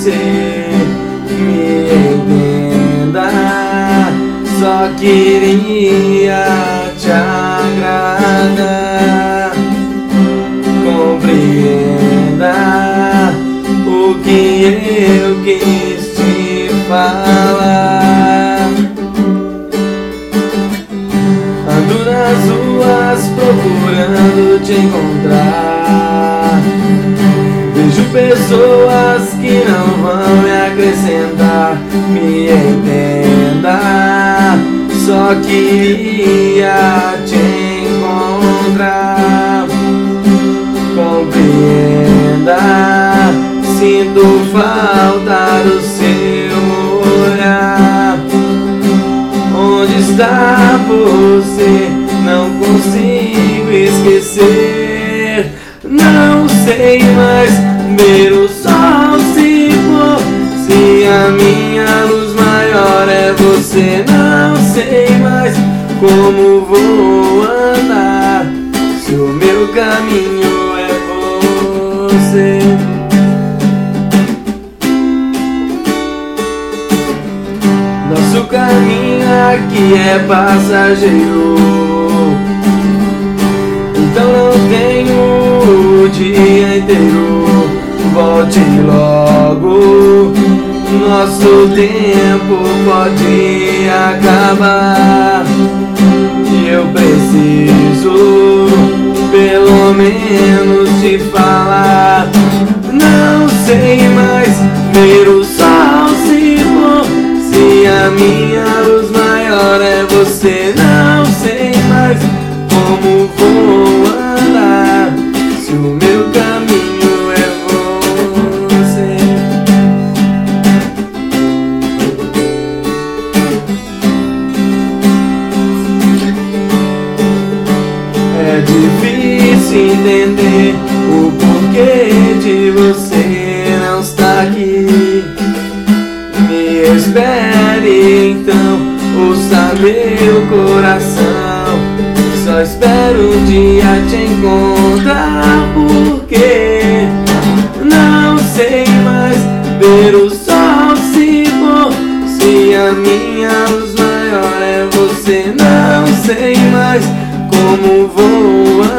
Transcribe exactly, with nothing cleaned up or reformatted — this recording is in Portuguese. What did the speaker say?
você me entenda. Só queria te agradar. Compreenda o que eu quis te falar. Ando nas ruas procurando te encontrar. Vejo pessoas que não vão me acrescentar. Me entenda, só queria te encontrar. Compreenda, sinto falta do seu olhar. Onde está você? Não consigo esquecer. Não sei mais ver o sol se pôr, se a minha luz maior é você. Não sei mais como vou andar, se o meu caminho é você. Nosso caminho aqui é passageiro, então não tenho o dia inteiro. Volte logo, nosso tempo pode acabar. E eu preciso pelo menos te falar. Não sei mais ver o sol se pôr, se a minha luz maior é você. Não sei mais como vou andar, se o meu caminho é você. É difícil entender o porquê de você não estar aqui. Me espere então, ouça meu coração. Só espero um dia te encontrar, porque não sei mais ver o sol se pôr, se a minha luz maior é você. Não sei mais como vou andar,